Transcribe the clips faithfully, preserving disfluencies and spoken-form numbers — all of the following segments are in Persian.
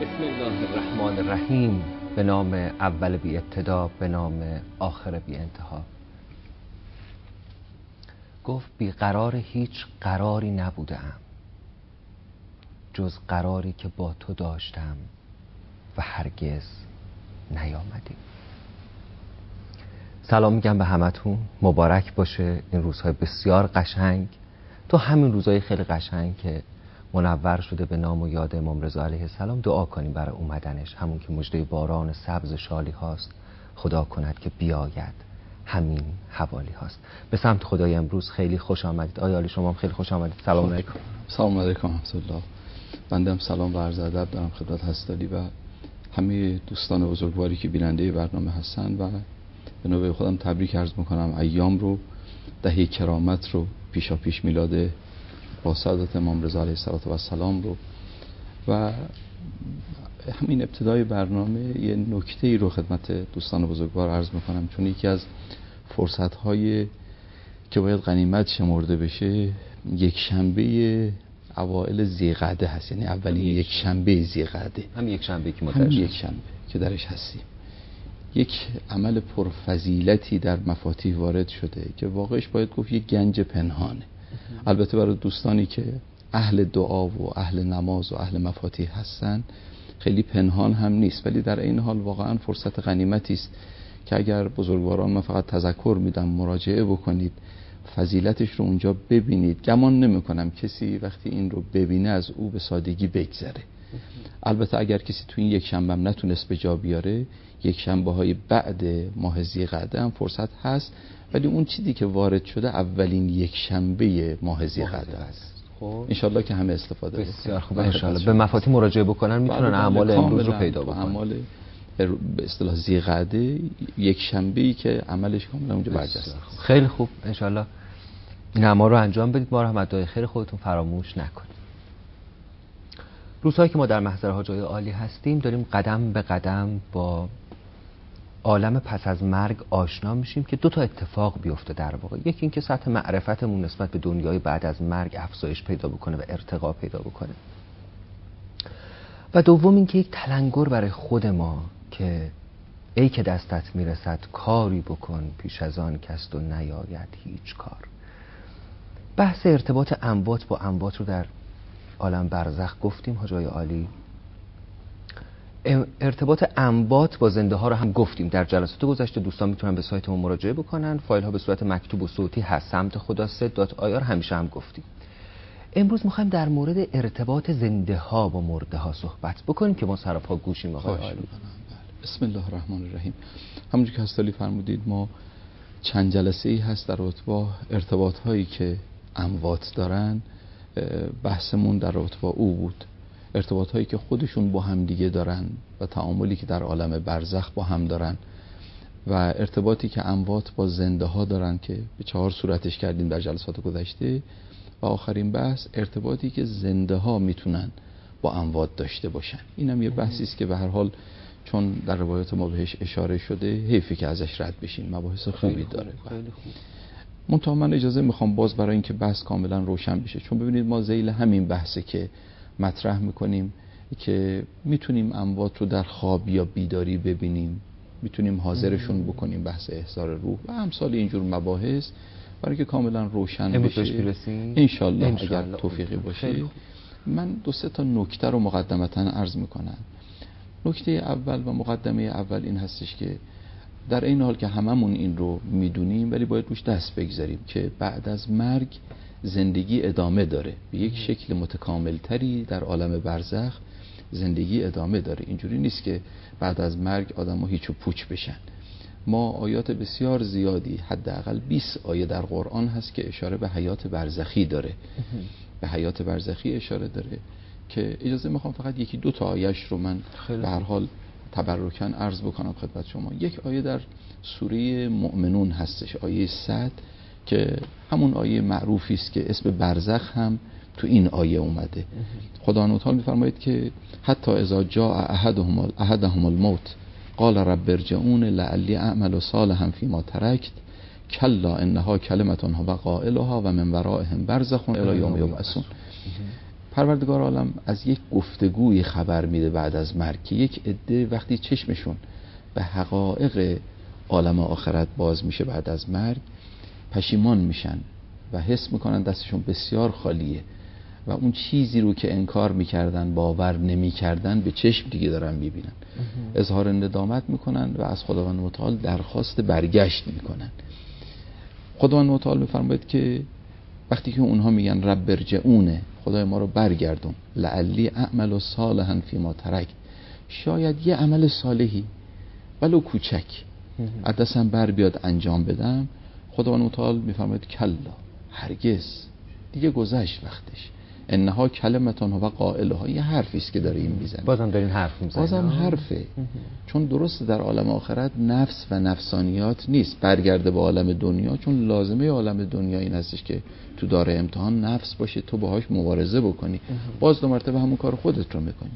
بسم الله الرحمن الرحیم. به نام اول بی ابتدا، به نام آخر بی انتها. گفت بیقرار هیچ قراری نبودم جز قراری که با تو داشتم و هرگز نیامدی. سلام میگم به همتون، مبارک باشه این روزهای بسیار قشنگ، تو همین روزهای خیلی قشنگ که منور شده به نام و یاد امام رضا علیه السلام. دعا کنیم برای اومدنش، همون که مژده باران سبز شالی هاست، خدا کند که بیاید همین حوالی هاست. به سمت خدای امروز خیلی خوش آمدید. آیا علی شما هم خیلی خوش آمدید. سلام علیکم. سلام علیکم ورحمت الله. بنده هم سلام و عرض ادب دارم خدمت هستالی و همه دوستان بزرگواری که بیننده برنامه هستن و به نوبه خودم تبریک عرض میکنم ایام رو، دهه کرامت رو، پیشا پیش میلاد با سعادت امام رضا علیه السلام رو و همین ابتدای برنامه یه نکته ای رو خدمت دوستان بزرگوار عرض میکنم، چون یکی از فرصت های که باید غنیمت شمرده بشه یک شنبه اوائل ذیقعده هست، یعنی اولین یک شنبه ذیقعده، هم یک شنبه که ما هم یک شنبه که درش هستیم. یک عمل پرفضیلتی در مفاتیح وارد شده که واقعش باید گفت یک گنج پنهانه. البته برای دوستانی که اهل دعا و اهل نماز و اهل مفاتیح هستن خیلی پنهان هم نیست، ولی در این حال واقعا فرصت غنیمتی است که اگر بزرگواران، من فقط تذکر میدم، مراجعه بکنید، فضیلتش رو اونجا ببینید. گمان نمی کنم کسی وقتی این رو ببینه از او به سادگی بگذره. البته اگر کسی تو این یک شنبه هم نتونست به جا بیاره، یک شنبه های بعد ماه ذیقعده هم فرصت هست، ولی اون چیزی که وارد شده اولین یک شنبه ماه ذیقعده است. خب انشالله که همه استفاده بکنن. بسیار خوب. انشالله به مفاتیح مراجعه بکنن میتونن اعمال امروز رو پیدا بکنن. اعمال به اصطلاح ذیقعده یک شنبه‌ای که عملش کاملا اونجا برجسته. خیلی خوب. انشالله این اعمال رو انجام بدید، ما رو هم از دعای خیر خودتون فراموش نکنید. روزهایی که ما در محضر حاجای عالی هستیم داریم قدم به قدم با عالم پس از مرگ آشنا میشیم که دو تا اتفاق بیفته در واقع. یکی این که سطح معرفتمون نسبت به دنیای بعد از مرگ افزایش پیدا بکنه و ارتقا پیدا بکنه، و دوم این که یک تلنگر برای خود ما که ای که دستت میرسد کاری بکن پیش از آن کست و نیاید هیچ کار. بحث ارتباط اموات با اموات رو در عالم برزخ گفتیم حاجای عالی، ارتباط اموات با زنده ها رو هم گفتیم در جلسات گذشته. دوستان میتونن به سایتمون مراجعه بکنن، فایل ها به صورت مکتوب و صوتی هست، سمت خدا سه دات آی آر همیشه هم گفتیم. امروز میخوایم در مورد ارتباط زنده ها با مرده ها صحبت بکنیم که ما سراپا گوشیم. آقای عالی بسم الله الرحمن الرحیم. همونجوری که هستالی فرمودید ما چند جلسه ای هست در رابطه با ارتباط هایی که اموات دارن، بحثمون در رابطه با او بود، ارتباط هایی که خودشون با هم دیگه دارن و تعاملی که در عالم برزخ با هم دارن و ارتباطی که اموات با زنده ها دارن که به چهار صورتش کردیم در جلسات گذشته، و آخرین بحث ارتباطی که زنده ها میتونن با اموات داشته باشن. اینم یه بحثی است که به هر حال چون در روایات ما بهش اشاره شده حیفی که ازش رد بشیم، مباحث خوبی داره. خیلی خوب. منتها من اجازه میخوام باز برای اینکه بحث کاملا روشن بشه، چون ببینید ما ذیل همین بحثه که مطرح میکنیم که میتونیم اموات رو در خواب یا بیداری ببینیم، میتونیم حاضرشون بکنیم، بحث احضار روح و امثال اینجور مباحث، برای که کاملا روشن بشه انشالله اگر توفیقی باشه. من دو سه تا نکته رو مقدمتا عرض میکنم. نکته اول و مقدمه اول این هستش که در این حال که هممون این رو میدونیم ولی باید روش دست بگذاریم که بعد از مرگ زندگی ادامه داره، به یک شکل متکامل تری در عالم برزخ زندگی ادامه داره. اینجوری نیست که بعد از مرگ آدم ها هیچ و پوچ بشن. ما آیات بسیار زیادی، حداقل بیست آیه در قرآن هست که اشاره به حیات برزخی داره، به حیات برزخی اشاره داره که اجازه میخوام فقط یکی دو تا آیش رو من به هر حال تبرکاً عرض بکنم خدمت شما. یک آیه در سوره مؤمنون هستش، آیه صد، که همون آیه معروفی است که اسم برزخ هم تو این آیه اومده. خدا تعالی میفرماید که حتی اذا جاء احدهم احدهم الموت قال رب ارجعون لعلی اعمل صالحا فيما ترکت کلا انها کلمه هو قائلها و من ورائهم برزخ الی یوم یبعثون. پروردگار عالم از یک گفتگوی خبر میده بعد از مرگ که یک عده وقتی چشمشون به حقایق عالم آخرت باز میشه بعد از مرگ پشیمان میشن و حس میکنن دستشون بسیار خالیه و اون چیزی رو که انکار میکردن باور نمیکردن به چشم دیگه دارن میبینن، اظهار ندامت میکنن و از خداوند متعال درخواست برگشت میکنن. خداوند متعال میفرماید که وقتی که اونها میگن رب ارجعونه، خدای ما رو برگردون، لعلی اعمل صالحا فیما ترکت، شاید یه عمل صالحی ولو کوچک از دستم بر بیاد انجام بدم. خداوند متعال میفرماید کلا، هرگز، دیگه گذشت وقتش، انها کلمتون و قائلها، یه حرفی است که داره این میزنه. بازم دارین حرف میزنه، بازم حرفه. چون درست در عالم آخرت نفس و نفسانیات نیست، برگرده به عالم دنیا، چون لازمه عالم دنیا این هستش که تو دار امتحان نفس باشه، تو باهاش مبارزه بکنی، باز دو مرتبه همون کار خودت رو میکنی.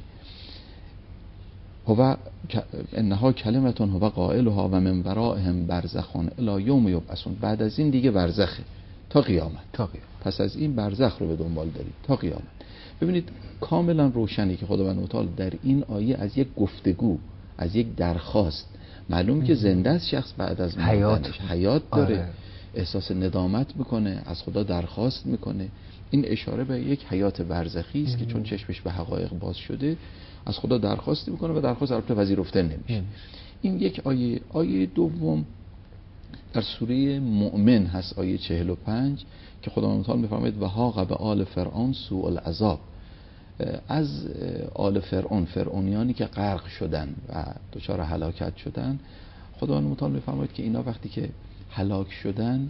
هو انها کلمتون هو قائلها و من ورائهم برزخون الی یوم یبعثون، بعد از این دیگه برزخه تا قیامت. تا قیامت. پس از این برزخ رو به دنبال دارید تا قیامت. ببینید کاملا روشنی که خداوند متعال در این آیه از یک گفتگو، از یک درخواست، معلوم که زنده است شخص بعد از حیات حیات داره. آره. احساس ندامت میکنه، از خدا درخواست میکنه. این اشاره به یک حیات برزخی است که چون چشمش به حقایق باز شده از خدا درخواست میکنه و درخواست البته پذیرفته نمیشه. این یک آیه. آیه دوم در سوره مؤمن هست، آیه چهل و پنج، که خداوند متعال میفرماید و حاق به آل فرعون سوء العذاب. از آل فرعون، فرعونیانی که غرق شدن و دچار هلاکت شدن، خداوند متعال میفرماید که اینا وقتی که هلاک شدن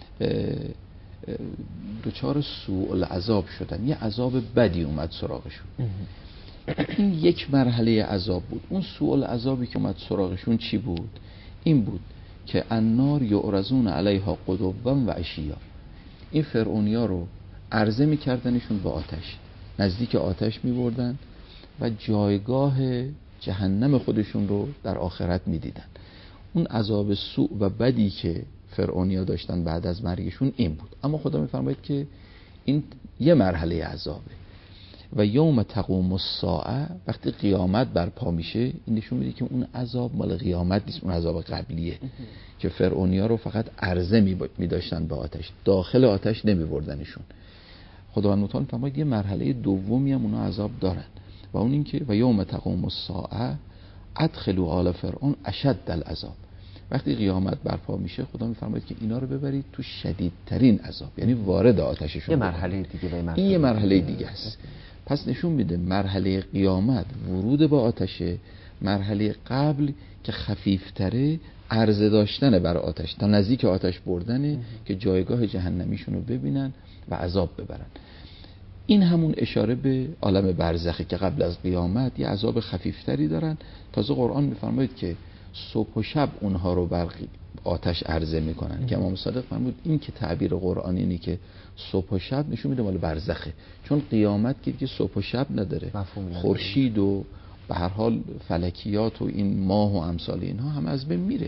دچار سوء العذاب شدن، یه عذاب بدی اومد سراغشون. این یک مرحله عذاب بود. اون سوء العذابی که اومد سراغشون چی بود؟ این بود که النار یعرضون علیها غدوا و عشیا، این فرعونیا رو عرضه میکردنشون به آتش، نزدیک آتش میبردن و جایگاه جهنم خودشون رو در آخرت میدیدن. اون عذاب سوء و بدی که فرعونیا داشتن بعد از مرگشون این بود. اما خدا میفرماید که این یه مرحله عذابه و یوم تقوم الساعه، وقتی قیامت برپا میشه، این نشون میده که اون عذاب مال قیامت نیست، اون عذاب قبلیه که فرعونیا رو فقط عرضه میداشتن به آتش، داخل آتش نمیبردنشون. خداوند متعال فرماید یه مرحله دومی هم اونا عذاب دارن و اون این که و یوم تقوم الساعه ادخلوا آل فرعون اشد العذاب. وقتی قیامت برپا میشه خدا میفرماید که اینا رو ببرید تو شدیدترین عذاب، یعنی وارد آتششون. یه مرحله دیگه به این یه مرحله دیگه است. پس نشون میده مرحله قیامت ورود با آتشه، مرحله قبل که خفیفتره عرضه داشتن بر آتش تا نزدیک آتش بردنه که جایگاه جهنمیشون رو ببینن و عذاب ببرن. این همون اشاره به عالم برزخی که قبل از قیامت یه عذاب خفیفتری دارن. تازه قرآن میفرماید که صبح و شب اونها رو بر آتش عرضه میکنن که امام صادق فرمود این که تعبیر قرآنی اینه که صبح و شب نشون میده مال برزخه، چون قیامت که دیگه صبح و شب نداره، خورشید و به هر حال فلکیات و این ماه و امثال اینها هم از بین میره.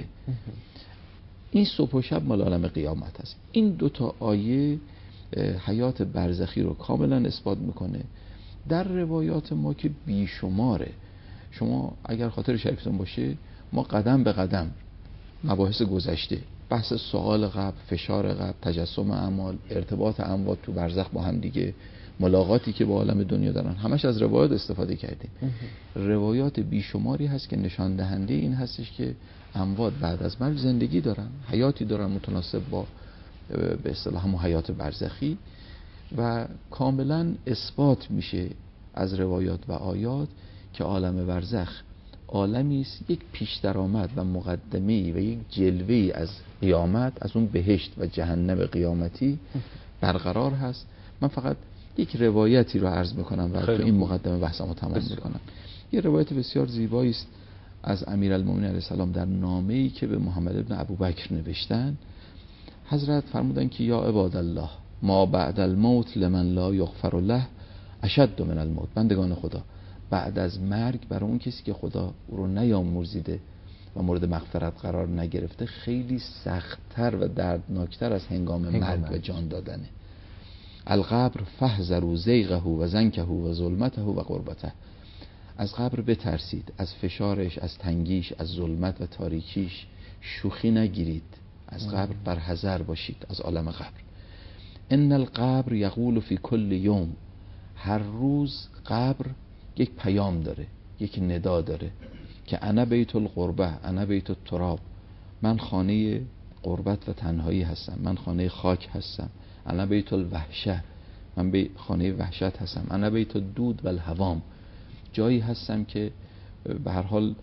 این صبح و شب مال عالم قیامت هست. این دوتا آیه حیات برزخی رو کاملا اثبات میکنه. در روایات ما که بیشماره، شما اگر خاطر شریفتون باشه ما قدم به قدم مباحث گذشته، بحث سوال قبل، فشار قبل، تجسم اعمال، ارتباط اموات تو برزخ با هم دیگه، ملاقاتی که با عالم دنیا دارن، همش از روایات استفاده کردیم. روایات بیشماری هست که نشان دهنده این هستش که اموات بعد از مرگ زندگی دارن، حیاتی دارن متناسب با به اصطلاح همون حیات برزخی و کاملا اثبات میشه از روایات و آیات که عالم برزخ عالمی است، یک پیش درآمد و مقدمه‌ای و یک جلوه‌ای از قیامت، از اون بهشت و جهنم قیامتی برقرار هست. من فقط یک روایتی رو عرض میکنم و تو این مقدمه بحثمو تمام میکنم. یه روایت بسیار زیبایی است از امیرالمومنین علیه السلام در نامه‌ای که به محمد ابن ابوبکر نوشتن. حضرت فرمودن که یا عباد الله ما بعد الموت لمن لا یغفر له اشد من الموت. بندگان خدا، بعد از مرگ برای اون کسی که خدا او رو نیامرزیده و مورد مغفرت قرار نگرفته خیلی سخت‌تر و دردناکتر از هنگام مرگ و جان دادنه. القبر فاحذروا زیغه و زنکه و ظلمته و غربته. از قبر بترسید، از فشارش، از تنگیش، از ظلمت و تاریکیش شوخی نگیرید. از قبر برحذر باشید، از عالم قبر. ان القبر یقول فی کل یوم، هر روز قبر یک پیام داره، یک ندا داره که انا بیت القربه، انا بیت التراب، من خانه غربت و تنهایی هستم، من خانه خاک هستم. انا بیت الوحشه، من به خانه وحشت هستم. انا بیت الدود و الهوام، جایی هستم که به هر حال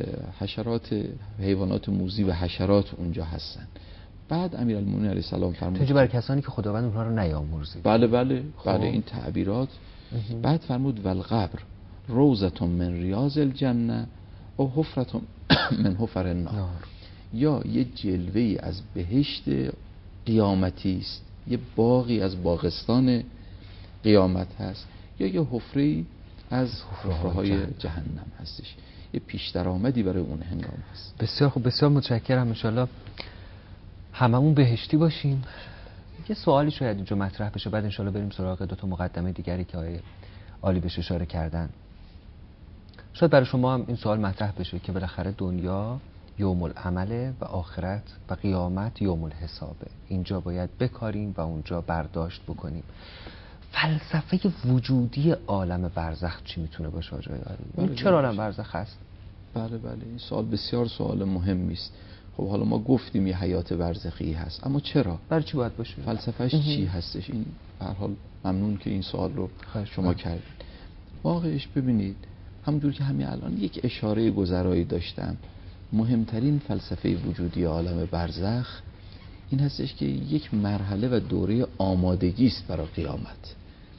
حشرات، حیوانات موذی و حشرات اونجا هستن. بعد امیرالمومنین علیه السلام فرمود تو برای کسانی که خداوند اونها رو نیامرزید. بله بله بله این تعبیرات. بعد فرمود والقبر روضة من ریاض الجنه او حفرة من حفر النار، یا یه جلوه‌ای از بهشت قیامتی است، یه باغی از باغستان قیامت هست، یا یه حفره‌ای از حفره‌های جهنم هستش. یه پیش درآمدی برای اون هنگام هست. بسیار خوب، بسیار متشکرم. ان شاءالله هممون بهشتی باشیم. یه سوالی شاید اینجا مطرح بشه، بعد ان شاءالله بریم سراغ دو تا مقدمه دیگری که آقای عالی بهش اشاره کردن. شاید برای شما هم این سوال مطرح بشه که بالاخره دنیا یوم العمله و آخرت و قیامت یوم الحسابه. اینجا باید بکاریم و اونجا برداشت بکنیم. فلسفه وجودی عالم برزخ چی میتونه باشه آقای عالی؟ چرا عالم برزخ هست؟ بله بله این سوال بسیار سوال مهمی است. خب حالا ما گفتیم یه حیات برزخی هست، اما چرا؟ برای چی باید باشه؟ فلسفهش چی هستش؟ این به هر حال ممنون که این سوال رو شما کردید. واقعش ببینید همونجور که همین الان یک اشاره گذرایی داشتم، مهمترین فلسفه وجودی عالم برزخ این هستش که یک مرحله و دوره آمادگی است برای قیامت.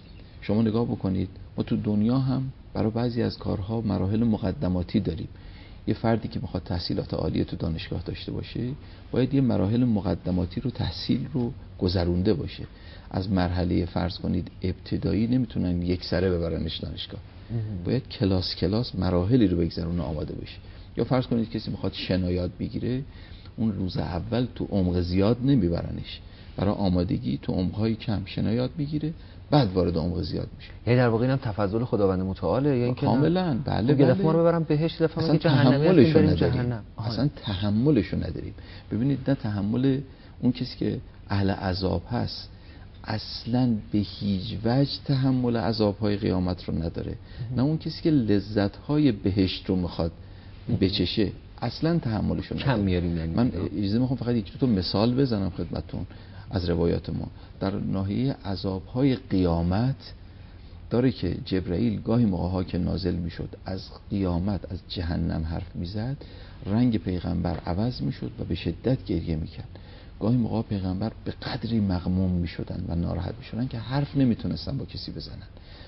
شما نگاه بکنید، ما تو دنیا هم برای بعضی از کارها مراحل مقدماتی داریم. یه فردی که میخواد تحصیلات عالی تو دانشگاه داشته باشه باید یه مراحل مقدماتی رو، تحصیل رو گذرونده باشه. از مرحله فرض کنید ابتدایی نمیتونن یک سره ببرنش دانشگاه، باید کلاس کلاس مراحلی رو بگذرونه آماده بشه. یا فرض کنید کسی میخواد شنا یاد بگیره، اون روز اول تو عمق زیاد نمیبرنش، برای آمادگی تو عمق‌های کم شنا یاد میگیره، بعد وارد عمق زیاد میشه. یعنی در واقع اینم تفضل خداوند متعاله یا اینکه کاملا بله بله بله ما رو ببرم بهشت، دفعه اصلا میگه تحملشو نداریم جهنم. اصلا تحملشو نداریم. ببینید نه تحمل اون کسی که اهل عذاب هست اصلا به هیچ وجه تحمل عذاب‌های قیامت رو نداره، نه اون کسی که لذت‌های بهشت رو میخواد بچشه اصلا تحملشو نداره. کم میاریم یعنی. من اجازه میخوام فقط یک دو تا مثال بزنم خدمتتون از روایات ما. در ناحیه عذاب‌های قیامت داره که جبرائیل گاهی موقع‌ها که نازل میشد از قیامت، از جهنم حرف میزد، رنگ پیغمبر عوض میشد و به شدت گریه میکرد. گاهی موقع پیغمبر به قدری مغموم میشدن و ناراحت میشدن که حرف نمیتونستن با کسی بزنن.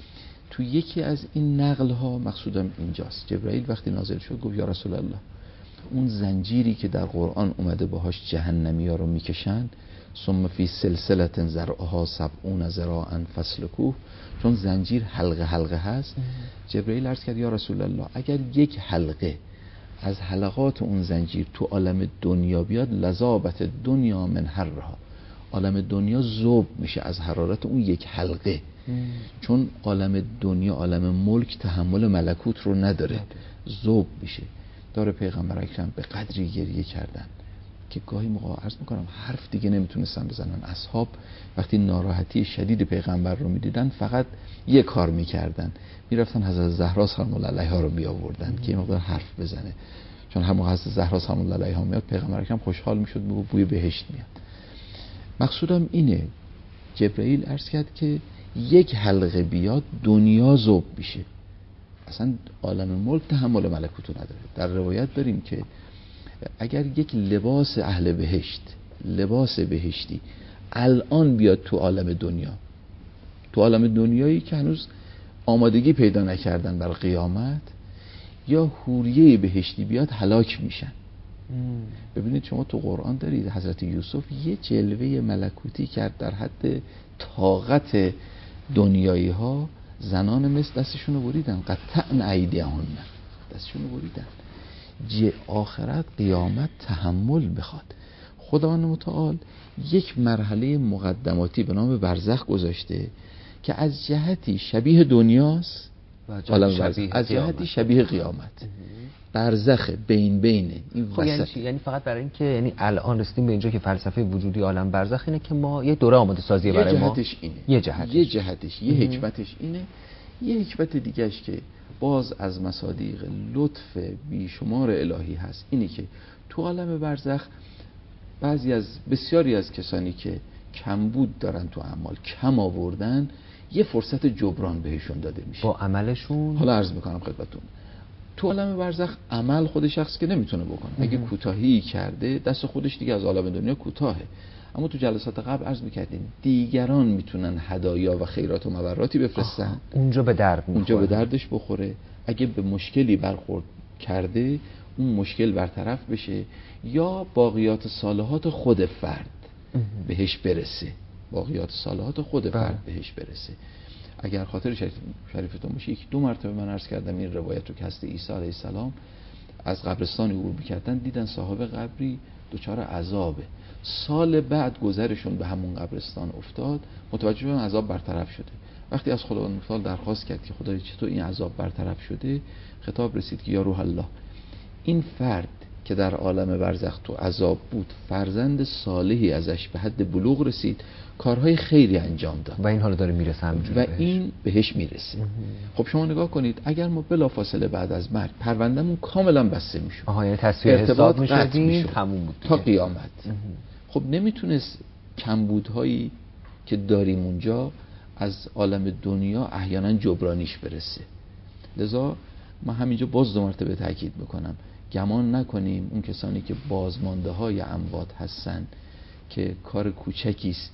تو یکی از این نقل ها مقصودم اینجاست، جبرائیل وقتی نازل شد گفت یا رسول الله، اون زنجیری که در قرآن اومده باهاش جهنمی ها رو میکشن، ثم فی سلسلة ذرعها سبعون ذراعا فاسلکوه، چون زنجیر حلقه حلقه هست. جبرائیل عرض کرد یا رسول الله اگر یک حلقه از حلقات اون زنجیر تو عالم دنیا بیاد، لذابت دنیا من حرها، عالم دنیا ذوب میشه از حرارت اون یک حلقه. ام. چون عالم دنیا، عالم ملک تحمل ملکوت رو نداره، ذوب میشه. داره پیغمبر اکرم به قدری گریه کردن که گاهی موقع عرض میکنم حرف دیگه نمیتونستن بزنن. اصحاب وقتی ناراحتی شدید پیغمبر رو میدیدن فقط یک کار میکردن، میرفتن حضرت زهرا سلام الله علیها رو بیاوردن که یه مقدار حرف بزنه، چون هر موقع حضرت زهرا سلام الله علیها میاد پیغمبر اکرم خوشحال میشد، بگو بوی بهشت میاد. مقصودم اینه، جبرائیل عرض کرد که یک حلقه بیاد دنیا ذوب میشه، اصلا عالم ملک تحمل ملکوتو نداره. در روایت داریم که اگر یک لباس اهل بهشت، لباس بهشتی الان بیاد تو عالم دنیا، تو عالم دنیایی که هنوز آمادگی پیدا نکردن برای قیامت، یا حوریه بهشتی بیاد هلاک میشن. ببینید شما تو قرآن دارید حضرت یوسف یه جلوه ملکوتی کرد در حد طاقت دنیایی ها، زنان مثل دستشون رو بریدن، قطعن ایدیهن، دستشون رو بریدن. جه آخرت قیامت تحمل بخواد. خداوند متعال یک مرحله مقدماتی به نام برزخ گذاشته که از جهتی شبیه دنیاست، از جهتی شبیه قیامت. برزخ بین بینه این خب یعنی, یعنی فقط برای اینکه یعنی الان رسیدیم به اینجا که فلسفه وجودی عالم برزخ اینه که ما یه دوره آماده سازی برای ما. جهتش اینه. یه جهتش یه جهتش یه حکمتش اینه. یه حکمت دیگهش که باز از مصادیق لطف بیشمار الهی هست اینه که تو عالم برزخ بعضی از بسیاری از کسانی که کمبود دارن تو اعمال، کم آوردن، یه فرصت جبران بهشون داده میشه با عملشون. حالا عرض میکنم خدمتتون، تو عالم برزخ عمل خود شخص که نمیتونه بکنه. اگه کوتاهی کرده دست خودش دیگه از عالم دنیا کوتاهه. اما تو جلسات قبل عرض میکردیم دیگران میتونن هدایا و خیرات و مبراتی بفرستن، اونجا به درد میخوره. اونجا به دردش بخوره. اگه به مشکلی برخورد کرده اون مشکل برطرف بشه یا باقیات صالحات خود فرد بهش برسه. باقیات صالحات خود فرد بهش برسه. اگر خاطر شریف شریفتون باشه، یک دو مرتبه من عرض کردم این روایت رو که هست عیسی علیه السلام از قبرستانی عبور می‌کردن، دیدن صاحب قبری دچار عذابه. سال بعد گذرشون به همون قبرستان افتاد، متوجه شدن عذاب برطرف شده. وقتی از خداوند متعال درخواست کرد که خدای چطور این عذاب برطرف شده، خطاب رسید که یا روح الله، این فرد که در عالم برزخ تو عذاب بود، فرزند صالحی ازش به حد بلوغ رسید، کارهای خیری انجام داد و این حالا داره میرسه همینجوری و بهش. این بهش میرسه. خب شما نگاه کنید، اگر ما بلافاصله بعد از مرگ پروندهمون کاملا بسته میشد، آها یعنی تصویر حساب میشدیم تموم بود تا قیامت. خب نمیتونست کمبودهایی که داریم اونجا از عالم دنیا احیانا جبرانیش برسه. لذا ما همینجا باز دو مرتبه تاکید میکنم، گمان نکنیم اون کسانی که بازمانده های اموات هستن که کار کوچکی است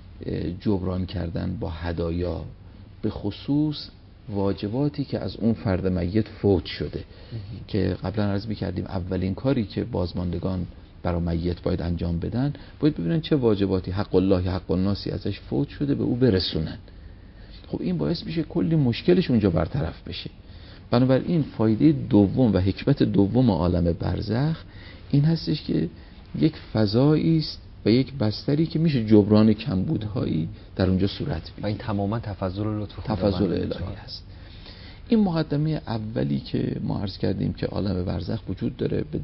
جبران کردن با هدایا، به خصوص واجباتی که از اون فرد میت فوت شده که قبلا عرض می‌کردیم اولین کاری که بازماندگان برای میت باید انجام بدن، باید ببینن چه واجباتی حق الله حق الناسی ازش فوت شده به او برسونن. خب این باعث میشه کلی مشکلش اونجا برطرف بشه. بنابراین فایده دوم و حکمت دوم عالم برزخ این هستش که یک فضایی است و یک بستری که میشه جبران کمبودهایی در اونجا صورت بگیره و این تماما تفضل و لطف تفضل الهی هست. این مقدمه اولی که ما عرض کردیم که عالم برزخ وجود داره به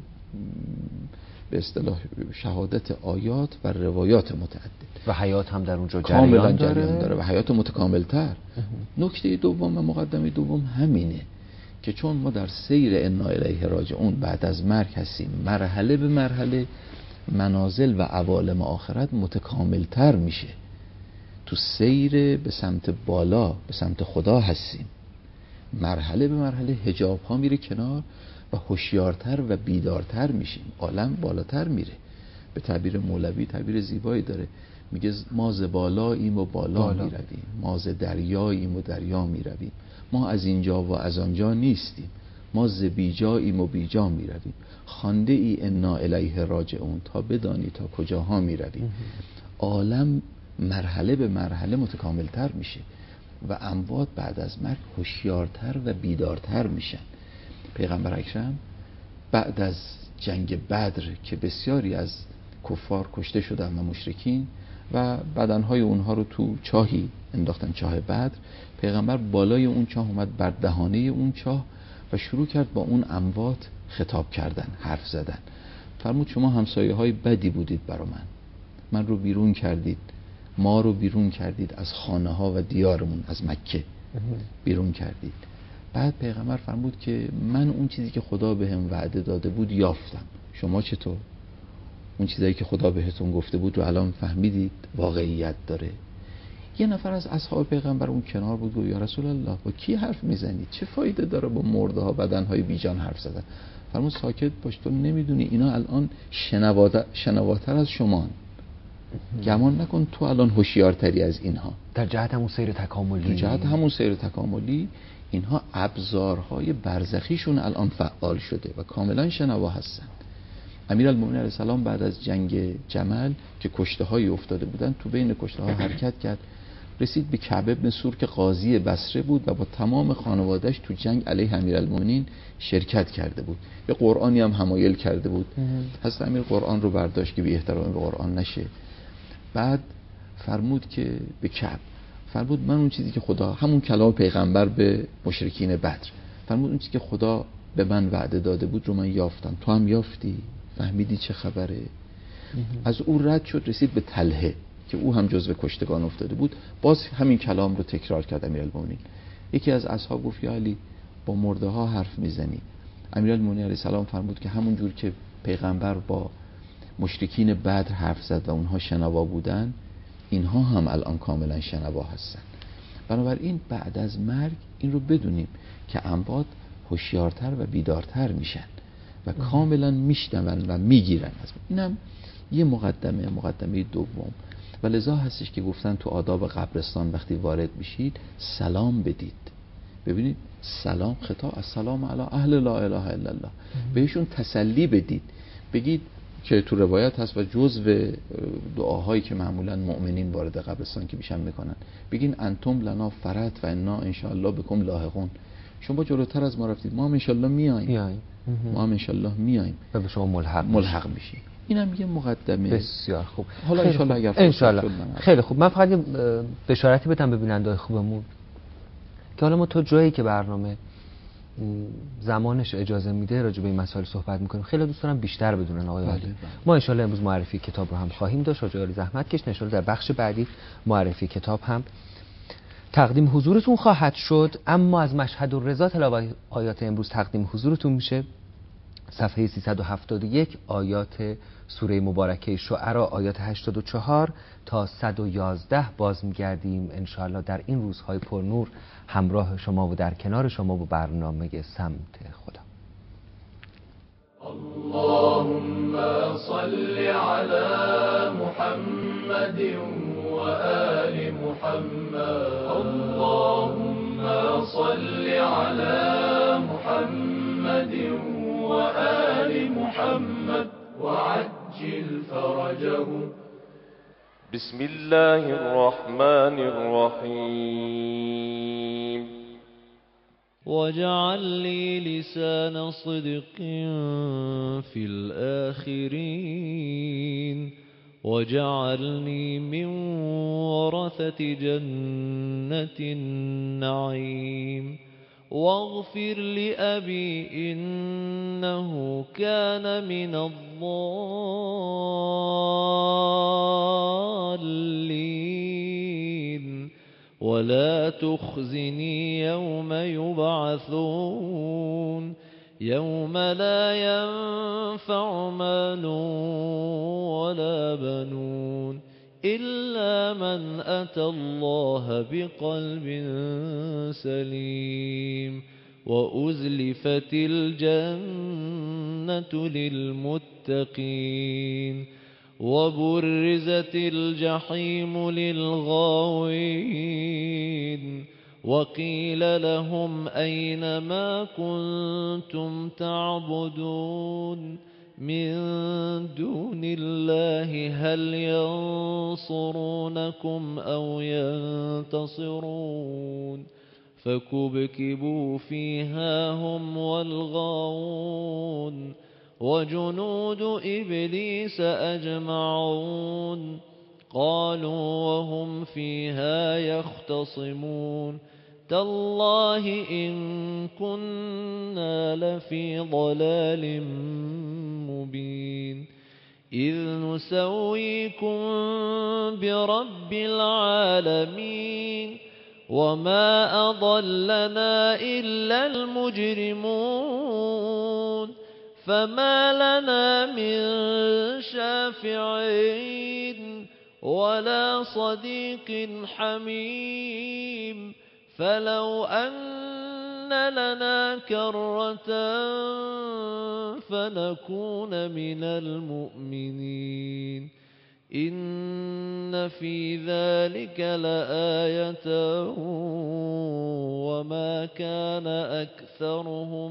به اصطلاح شهادت آیات و روایات متعدد و حیات هم در اونجا کاملا جریان داره. داره و حیات متکاملتر. نکته دوم و مقدمه دوم همینه که چون ما در سیر انا الیه راجعون بعد از مرگ هستیم، مرحله به مرحله منازل و عوالم آخرت متکاملتر میشه. تو سیر به سمت بالا به سمت خدا هستیم، مرحله به مرحله حجاب ها میره کنار و هوشیارتر و بیدارتر میشیم، عالم بالاتر میره. به تعبیر مولوی تعبیر زیبایی داره، میگه ما ز بالاییم و بالا, بالا. میرویم، ما ز دریاییم و دریا میرویم، ما از اینجا و از آنجا نیستیم، ما ز بیجاییم و بیجا میرویم، خوانده ای انا الیه راجعون تا بدانی تا کجاها میرویم. عالم مرحله به مرحله متکاملتر میشه و اموات بعد از مرگ هوشیارتر و بیدارتر میشن. پیغمبر اکرم بعد از جنگ بدر که بسیاری از کفار کشته شدن و مشرکین و بدنهای اونها رو تو چاهی انداختن، چاه بدر، پیغمبر بالای اون چاه اومد بر دهانه اون چاه و شروع کرد با اون اموات خطاب کردن، حرف زدن. فرمود شما همسایه های بدی بودید برا من، من رو بیرون کردید، ما رو بیرون کردید از خانه ها و دیارمون، از مکه بیرون کردید. بعد پیغمبر فرمود که من اون چیزی که خدا بهم وعده داده بود یافتم، شما چطور؟ اون چیزایی که خدا بهتون گفته بود رو الان فهمیدید واقعیت داره؟ یه نفر از اصحاب پیغمبر اون کنار بود، گفت یا رسول الله با کی حرف میزنید؟ چه فایده داره با مرده ها بدنهای بیجان حرف زدن؟ فرمود ساکت باش، تو نمیدونی اینا الان شنواتر از شما، گمان نکن تو الان هوشیارتری از اینها. در جهت همون سیر تکاملی، در جهت همون سیر تکاملی اینها ابزارهای برزخیشون الان فعال شده و کاملا شنوا هستن. امیرالمومنین علیه السلام بعد از جنگ جمل که کشته های افتاده بودن، تو بین کشته ها حرکت کرد رسید به کعب ابن سور که قاضی بصره بود و با تمام خانوادهش تو جنگ علیه امیرالمومنین شرکت کرده بود. یه قرآنی هم حمایل کرده بود. حضرت امیر قرآن رو برداشت که بی احترامی به قرآن نشه. بعد فرمود که به کعب فرمود من اون چیزی که خدا، همون کلام پیغمبر به مشرکین بدر، فرمود اون چیزی که خدا به من وعده داده بود رو من یافتم، تو هم یافتی؟ فهمیدی چه خبره؟ از او رد شد، رسید به طلحه که او هم جزو کشتگان افتاده بود، باز همین کلام رو تکرار کرد امیرالمومنین. یکی از اصحاب گفت یا علی با مرده ها حرف میزنی؟ امیرالمومنین علیه السلام فرمود که همون جور که پیغمبر با مشرکین بدر حرف زد و اونها شنوا بودن، اینها هم الان کاملا شنوا هستن. بنابراین بعد از مرگ این رو بدونیم که اموات هوشیارتر و بیدارتر میشن و کاملا میشنون و میگیرن. اینم یه مقدمه مقدمه دوم و لذا هستش که گفتن تو آداب قبرستان وقتی وارد میشید سلام بدید. ببینید سلام خطاب السلام علی اهل لا اله الا الله، بهشون تسلی بدید، بگید که تو روایت هست و جزو دعاهایی که معمولا مؤمنین وارد قبرستان که میشن میکنن، بگین انتم لنا فرت و انا انشاءالله بكم لاحقون. شما جلوتر از ما رفتید، ما هم انشاءالله میایم، ما هم انشاءالله میایم و به شما ملحق ملحق میشیم. اینم یه مقدمه. بسیار خوب. حالا انشاءالله اگر انشاءالله خیلی خوب. من فقط بشارتی بدم به بیننده‌های خوبمون که حالا ما تو جایی که برنامه زمانش اجازه میده راجع به این مسائل صحبت میکنیم. خیلی دوست دارم بیشتر بدونن آقای عالی. ما ان شاءالله امروز معرفی کتاب رو هم خواهیم داشت. آقای عالی زحمت کش نشون در بخش بعدی معرفی کتاب هم تقدیم حضورتون خواهد شد. اما از مشهد الرضا تلاوت آیات امروز تقدیم حضورتون میشه صفحه سیصد و هفتاد و یک آیات سوره مبارکه شعرا آیات هشتاد و چهار تا صد و یازده. باز میگردیم ان شاء الله در این روزهای پرنور همراه شما و در کنار شما با برنامه سمت خدا. اللهم صل على محمد و آل محمد. اللهم صل على محمد و آل محمد وعجل فرجهم. بسم الله الرحمن الرحيم. واجعل لي لسان صدق في الآخرين واجعلني من ورثة جنة النعيم واغفر لأبي إنه كان من الضالين ولا تخزني يوم يبعثون يوم لا ينفع مال ولا بنون إلا من أتى الله بقلب سليم وأزلفت الجنة للمتقين وبرزت الجحيم للغاوين وقيل لهم أين ما كنتم تعبدون من دون الله هل ينصرونكم أو ينتصرون فكبكبوا فيها هم والغاوون وجنود إبليس أجمعون قالوا وهم فيها يختصمون تالله إن كنا لفي ضلال مبين إذ نسويكم برب العالمين وما أضلنا إلا المجرمون فما لنا من شافعين ولا صديق حميم فلو أن لنا كرة فنكون من المؤمنين إن في ذلك لآية وما كان أكثرهم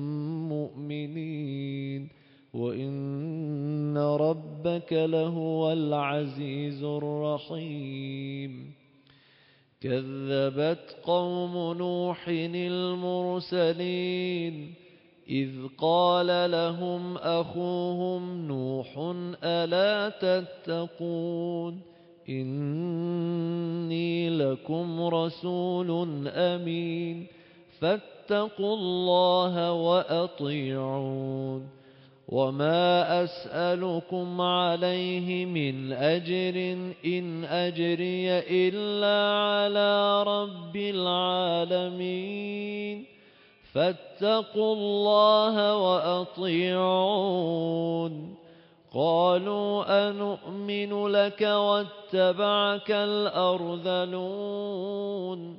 مؤمنين وإن ربك لهو العزيز الرحيم كذبت قوم نوح المرسلين إذ قال لهم أخوهم نوح ألا تتقون إني لكم رسول أمين فاتقوا الله وأطيعون وما أسألكم عليه من أجر إن أجري إلا على رب العالمين فاتقوا الله وأطيعون قالوا أنؤمن لك واتبعك الأرذلون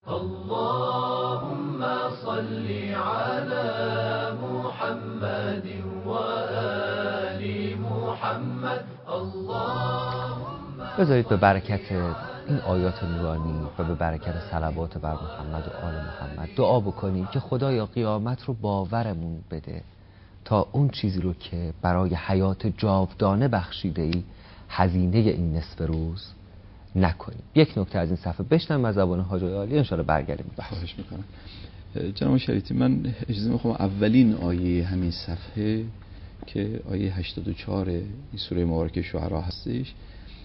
اللهم صل على محمد وآل محمد. اللهم بذارید به برکت این آیات نورانی و به برکت صلوات بر محمد و آل محمد دعا بکنیم که خدایا قیامت رو باورمون بده تا اون چیزی رو که برای حیات جاودانه بخشیده ای هزینه این نصف روز نکنیم. یک نکته از این صفحه بشنویم از زبان حاج عالی ان شاءالله برگردیم. خواهش میکنم. جناب شریعتی من اجازه میخوام اولین آیه همین صفحه که آیه هشتاد و چهار این سوره مبارکه شعرا هستش،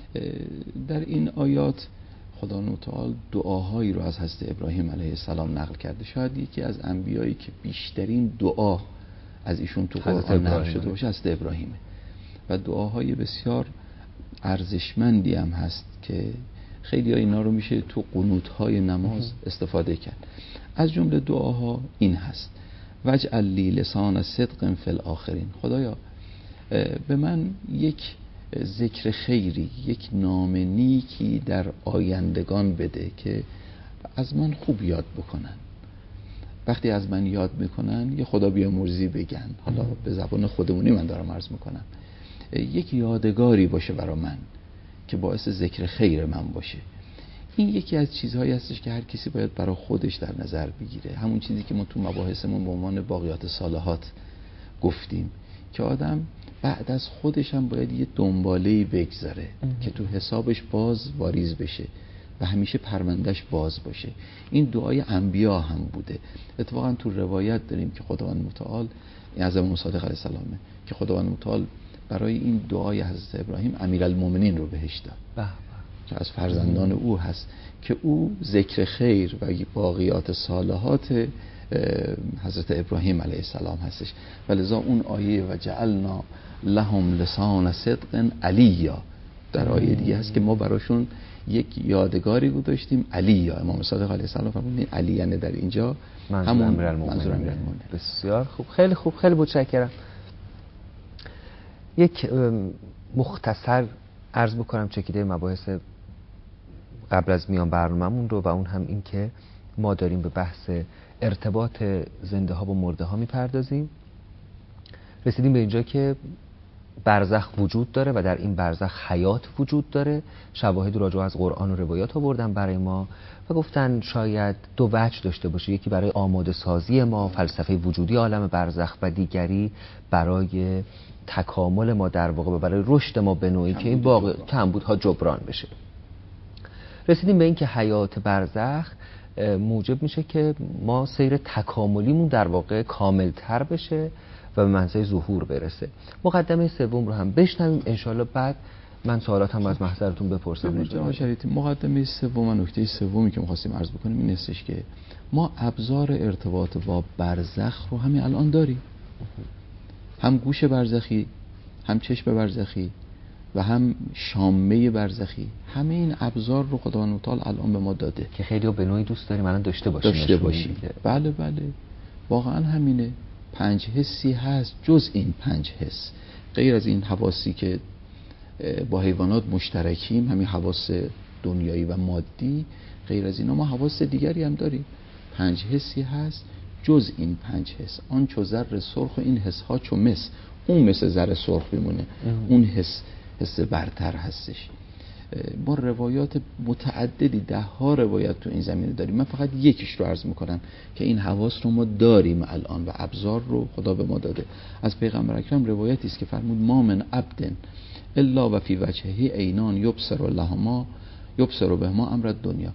در این آیات خدا متعال دعاهایی رو از حضرت ابراهیم علیه السلام نقل کرده. شاید یکی از انبیایی که بیشترین دعا از ایشون تو قرآن نقل شده باشه حضرت ابراهیمه و دعاهای بسیار ارزشمندی هم هست که خیلی ها اینا رو میشه تو قنوت‌های نماز استفاده کرد. از جمله دعاها این هست: وجعل لی لسان صدق فی الاخرین. خدایا به من یک ذکر خیری، یک نام نیکی در آیندگان بده که از من خوب یاد بکنن. وقتی از من یاد میکنن یه خدا بیامرزی بگن، حالا به زبان خودمونی من دارم عرض میکنم، یک یادگاری باشه برای من که باعث ذکر خیر من باشه. این یکی از چیزهایی هستش که هر کسی باید برای خودش در نظر بگیره. همون چیزی که ما تو مباحثمون به عنوان باقیات صالحات گفتیم که آدم بعد از خودش هم باید یه دنباله‌ای بگذاره که تو حسابش باز واریز بشه و همیشه پروندهش باز باشه. این دعای انبیا هم بوده. اتفاقا تو روایت داریم که خداوند متعال از امام صادق علیه السلامه که خداوند متعال برای این دعای حضرت ابراهیم امیرالمومنین رو بهش داد که از فرزندان او هست که او ذکر خیر و باقیات صالحات حضرت ابراهیم علیه السلام هستش. ولذا اون آیه و جعلنا لهم لسان صدق علیا در آیه دیگه هست که ما براشون یک یادگاری گذاشتیم علیا. امام صادق علیه السلام فرمودن علی یعنی در اینجا همون منظور امیرالمومنین. بسیار خوب، خیلی خوب، خیلی متشکرم. یک مختصر عرض بکنم چکیده مباحث قبل از میان برنامه‌مون رو و اون هم این که ما داریم به بحث ارتباط زنده ها با مرده ها میپردازیم. رسیدیم به اینجا که برزخ وجود داره و در این برزخ حیات وجود داره. شواهد راجع از قرآن و روایات آوردن برای ما و گفتن شاید دو وجه داشته باشه، یکی برای آماده سازی ما فلسفه وجودی عالم برزخ و دیگری برای تکامل ما در واقع و برای رشد ما به نوعی که این باقی کمبودها جبران بشه. رسیدیم به این که حیات برزخ موجب میشه که ما سیر تکاملیمون در واقع کاملتر بشه و به منزله ظهور برسه. مقدمه سوم رو هم بشنویم انشالله، بعد من سوالاتم از محضرتون بپرسم. جناب شریعتی مقدمه سوم و نکته سومی که می‌خواستیم عرض بکنیم این هستش که ما ابزار ارتباط با برزخ رو همین الان داریم، هم گوش برزخی، هم چشم برزخی و هم شامه برزخی. همه این ابزار رو خداوند متعال الان به ما داده که خیلی ها به نوعی دوست داریم الان داشته باشیم داشته باشیم بله بله واقعا همینه. پنج حسی هست جز این پنج حس، غیر از این حواسی که با حیوانات مشترکیم، همین حواس دنیایی و مادی، غیر از اینا ما حواس دیگری هم داریم. پنج حسی هست جز این پنج حس. آن چو زر سرخ و این حس ها چو مس. اون مثل زر سرخ بمونه، اون حس حس برتر هستش. ما روایات متعددی، ده ها روایت تو این زمینه داریم. من فقط یکیش رو عرض میکنم که این حواس رو ما داریم الان و ابزار رو خدا به ما داده. از پیغمبر اکرم روایتی است که فرمود ما من عبد الا و فی وجهه عینان یبصر لهما یبصر بهما امر دنیا.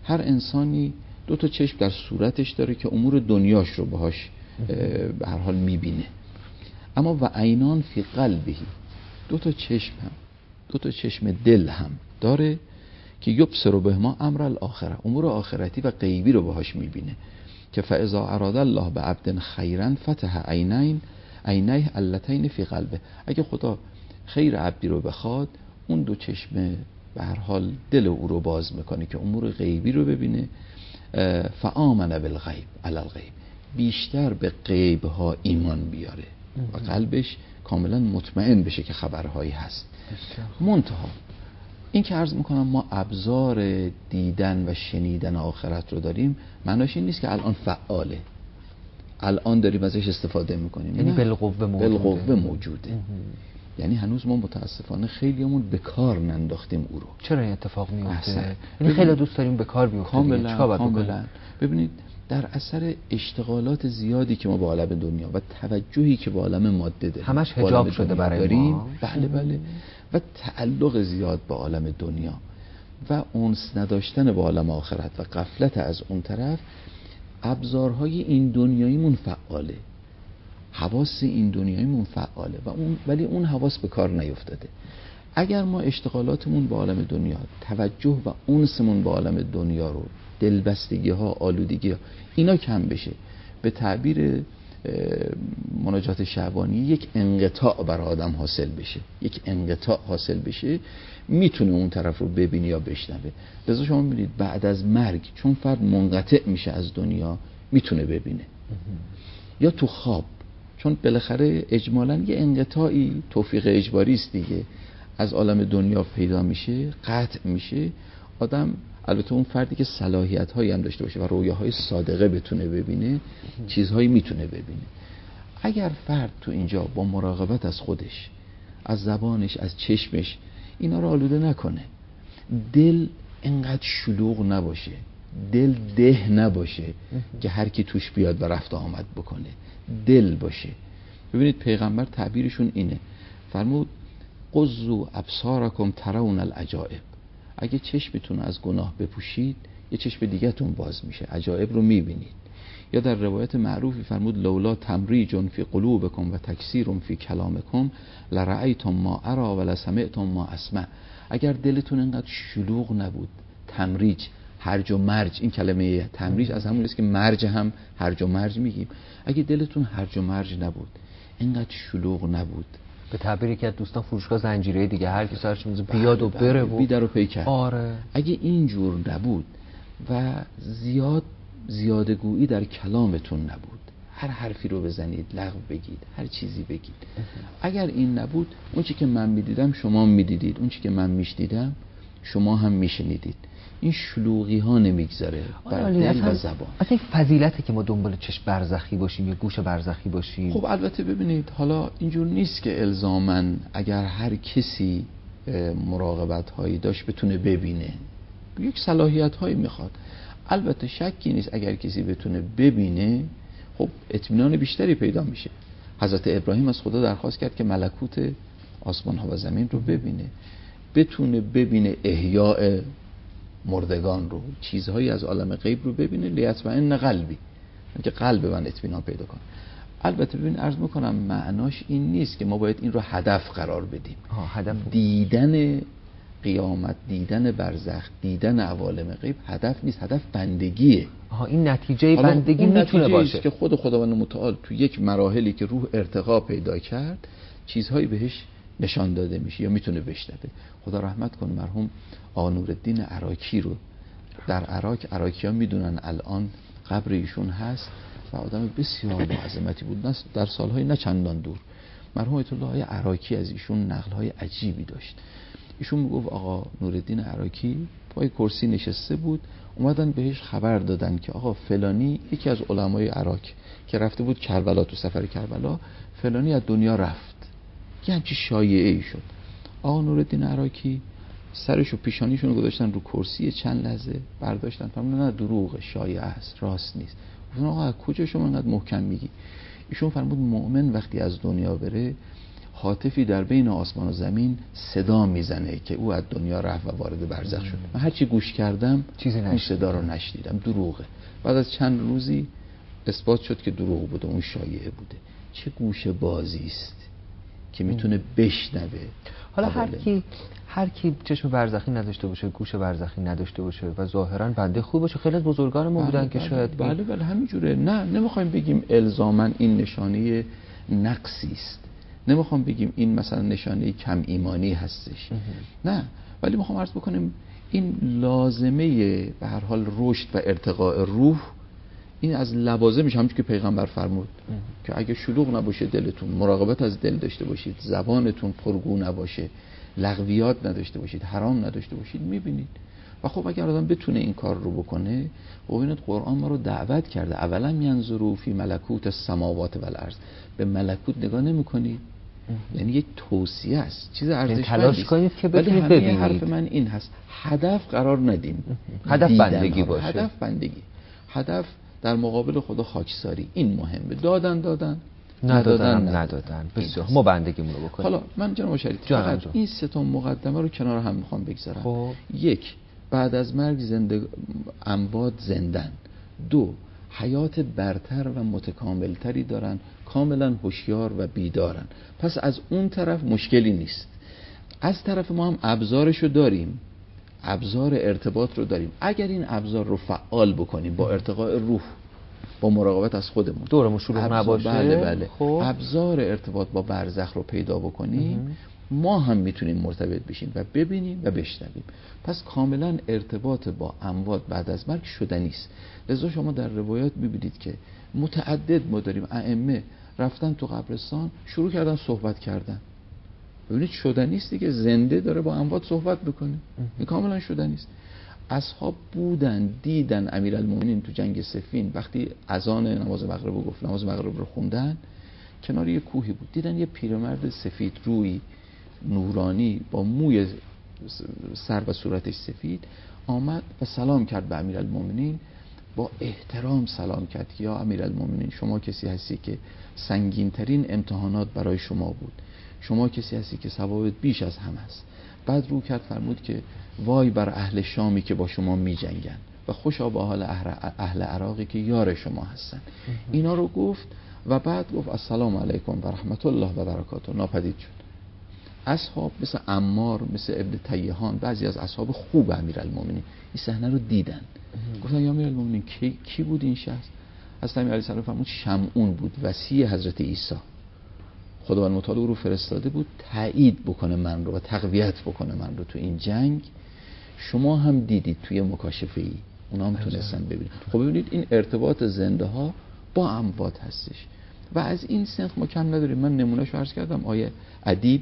هر انسانی دو تا چشم در صورتش داره که امور دنیاش رو باهاش به هر حال میبینه. اما و عینان فی قلبه، دو تا چشم هم دو تا چشم دل هم داره که یبصر بهما امر الاخره، امور آخرتی و غیبی رو باهاش میبینه. که فاذا اراد الله بعبد خیرا فتح عینین عینیه اللتین فی قلبه، اگه خدا خیر عبدی رو بخواد اون دو چشم به هر حال دل او رو باز میکنه که امور غیبی رو ببینه. فآمن بالغیب علی الغیب، بیشتر به غیب ها ایمان بیاره و قلبش کاملا مطمئن بشه که خبرهایی هست. منتها این که عرض میکنم ما ابزار دیدن و شنیدن آخرت رو داریم، معناش این نیست که الان فعاله، الان داریم ازش استفاده میکنیم. یعنی بالقوه موجوده. بالقوه موجوده. یعنی هنوز ما متاسفانه خیلیمون به کار ننداختیم او رو. چرا این اتفاق میفته؟ یعنی خیلی دوست داریم به کار بیفتیم. کاملا کاملا. ببینید در اثر اشتغالات زیادی که ما با عالم دنیا و توجهی که با عالم ماده داریم، همش حجاب شده برای داریم، ما. بله بله، و تعلق زیاد با عالم دنیا و انس نداشتن با عالم آخرت و غفلت از اون طرف، ابزارهای این دنیاییمون فعاله، حواس این دنیاییمون فعاله و اون ولی اون حواس به کار نیفتاده. اگر ما اشتغالاتمون با عالم دنیا، توجه و انسمون با عالم دنیا رو، دلبستگی ها، آلودگی ها، اینا کم بشه، به تعبیر مناجات شعبانی یک انقطاع بر آدم حاصل بشه، یک انقطاع حاصل بشه، میتونه اون طرف رو ببینه یا بشنوه. لذا شما میبینید بعد از مرگ چون فرد منقطع میشه از دنیا میتونه ببینه، یا تو خواب چون بالاخره اجمالاً یه انقطاعی توفیق اجباری است دیگه از عالم دنیا پیدا میشه، قطع میشه. آدم البته اون فردی که صلاحیت هایی هم داشته باشه و رویاهای صادقه بتونه ببینه، چیزهایی میتونه ببینه. اگر فرد تو اینجا با مراقبت از خودش، از زبانش، از چشمش اینا رو آلوده نکنه، دل انقدر شلوغ نباشه، دل ده نباشه که هر کی توش بیاد و رفت آمد بکنه، دل باشه. ببینید پیغمبر تعبیرشون اینه، فرمود قضوا ابصارکم ترون العجائب، اگه چشمتون از گناه بپوشید یه چشم دیگه تون باز میشه، عجایب رو میبینید. یا در روایت معروفی فرمود لولا تمریج فی قلوبکم و تکثیر فی کلامکم لرأیتم ما ارا و لسمعتم ما اسمع، اگر دلتون انقدر شلوغ نبود، تمریج، هرج و مرج، این کلمه تمریج از همون است که مرج هم هرج و مرج میگیم، اگه دلتون هرج و مرج نبود، اینقدر شلوغ نبود، به تعبیری که دوستان فروشگاه زنجیره دیگه هر کی سرش میز بیاد و بره و بیدر و پیکر، آره، اگه اینجور نبود و زیاد زیادگویی در کلامتون نبود، هر حرفی رو بزنید، لغو بگید، هر چیزی بگید، اگر این نبود، اون چی که من میدیدم شما میدیدید، اون چی که من میشنیدم شما هم میشنیدید، این شلوغی ها نمیگذاره بر دل و زبان. اصلا این فضیلته که ما دنبال چشم برزخی باشیم یا گوش برزخی باشیم. خب البته ببینید حالا اینجور نیست که الزاماً اگر هر کسی مراقبت هایی داشت بتونه ببینه، یک صلاحیت هایی میخواد. البته شکی نیست اگر کسی بتونه ببینه خب اطمینان بیشتری پیدا میشه. حضرت ابراهیم از خدا درخواست کرد که ملکوت آسمان ها و زمین رو ببینه، بتونه ببینه احیاء مردگان رو، چیزهایی از عالم غیب رو ببینه، لیطمئن قلبی، که قلب من اطمینان پیدا کنه. البته ببین عرض میکنم معناش این نیست که ما باید این رو هدف قرار بدیم. هدف دیدن قیامت، دیدن برزخ، دیدن عوالم غیب هدف نیست، هدف بندگیه. آها، این نتیجه بندگی میتونه باشه که خود خداوند متعال تو یک مراحلی که روح ارتقا پیدا کرد چیزهایی بهش نشان داده میشه یا میتونه بشنوه. خدا رحمت کنه مرحوم آقا نورالدین عراکی رو در عراق، عراقی‌ها میدونن الان قبر ایشون هست و آدم بسیار با عظمتی بود، در سالهای نه چندان دور. مرحوم آیت الله عراقی از ایشون نقل‌های عجیبی داشت. ایشون میگفت آقا نورالدین عراقی پای کرسی نشسته بود، اومدن بهش خبر دادن که آقا فلانی، یکی از علمای عراق که رفته بود کربلا، تو سفر کربلا، فلانی از دنیا رفت. یه همچی شایعه ای شد. آقا نورالدین عراقی سرش و پیشانیشون گذاشتن رو کرسی، چند لحظه برداشتن فرمودن نه دروغه، شایعه است، راست نیست. گفتن آقا کجا شما انقدر محکم میگی؟ ایشون فرمود مؤمن وقتی از دنیا بره هاتفی در بین آسمان و زمین صدا میزنه که او از دنیا رفت و وارد برزخ شد. من هرچی گوش کردم چیزی اون صدا رو نشنیدم، دروغه. بعد از چند روزی اثبات شد که دروغ بوده، اون شایعه بوده. چه گوش بازی است که میتونه بشنوه. حالا هر کی هر کی چشم برزخی نداشته باشه، گوش برزخی نداشته باشه و ظاهرا بنده خوب باشه، خیلی از بزرگان ما بودن که شاید بله بله همینجوره. نه نمیخوایم بگیم الزاما این نشانه نقصی است، نمیخوام بگیم این مثلا نشانه کم ایمانی هستش، نه، ولی میخوام عرض بکنم این لازمه به هر حال رشد و ارتقاء روح، این از لوازمش همونجوری که پیغمبر فرمود که اگه شلوغ نباشه دلتون، مراقبت از دل داشته باشید، زبانتون پرگو نباشه، لغویات نداشته باشید، حرام نداشته باشید، میبینید. و خب اگر آدم بتونه این کار رو بکنه، ببینید قرآن ما رو دعوت کرده، اولا ینظروا فی ملکوت السماوات و الارض، به ملکوت نگاه نمی‌کنید؟ یعنی یک توصیه است، چیز ارزشمندی است. تلاش کنید که بتونید ببینید. ببینید. حرف من این هست، هدف قرار ندیم، هدف بندگی باشه. هدف بندگی، هدف در مقابل خدا خاکساری، این مهمه. دادن دادن ندادن ندادن بسیار ما بندگیمون رو بکنیم. حالا من جناب شریعتی فقط این سه تا مقدمه رو کنار هم میخوام بگذارم. خب. یک، بعد از مرگ زنده اموات زندن. دو، حیات برتر و متکاملتری دارن، کاملا هوشیار و بیدارن. پس از اون طرف مشکلی نیست. از طرف ما هم ابزارشو داریم، ابزار ارتباط رو داریم. اگر این ابزار رو فعال بکنیم با ارتقاء روح، با مراقبت از خودمون، دورمون شلوغ نباشه، بله بله، خب. ابزار ارتباط با برزخ رو پیدا بکنیم، ما هم میتونیم مرتبط بشیم و ببینیم و بشنویم. پس کاملا ارتباط با اموات بعد از مرگ شدنی است. لذا شما در روایات میبینید که متعدد ما داریم ائمه رفتن تو قبرستان، شروع کردن صحبت کردن. ببینید شدنی است دیگه، زنده داره با اموات صحبت بکنه، این کاملا شدنی است. اصحاب بودن دیدن امیرالمومنین تو جنگ صفین وقتی اذان نماز مغرب رو گفت، نماز مغرب رو خوندن، کنار یه کوهی بود، دیدن یه پیرمرد سفید روی نورانی با موی سر و صورتش سفید آمد و سلام کرد به امیرالمومنین. با احترام سلام کرد که یا امیرالمومنین، شما کسی هستی که سنگین ترین امتحانات برای شما بود، شما کسی هستی که ثوابت بیش از همه است. بعد رو کرد فرمود که وای بر اهل شامی که با شما می جنگن و خوشا با حال اهل عراقی که یار شما هستن. اینا رو گفت و بعد گفت السلام علیکم و رحمت الله و برکاته، ناپدید شد. اصحاب مثل عمار، مثل ابن تیهان، بعضی از اصحاب خوب امیرالمومنین این صحنه رو دیدن، گفتن یا امیرالمومنین کی کی بود این شخص؟ حضرت امیر علیه السلام فرمود شمعون بود، وصی حضرت عیسی. خداوند متعال او رو فرستاده بود تایید بکنه من رو و تقویت بکنه من رو تو این جنگ. شما هم دیدید توی مکاشفه ای، اونا هم تونستن ببینید. خب ببینید این ارتباط زنده ها با اموات هستش و از این سنخ ما کم نداریم. من نمونهشو عرض کردم، آیه ادیب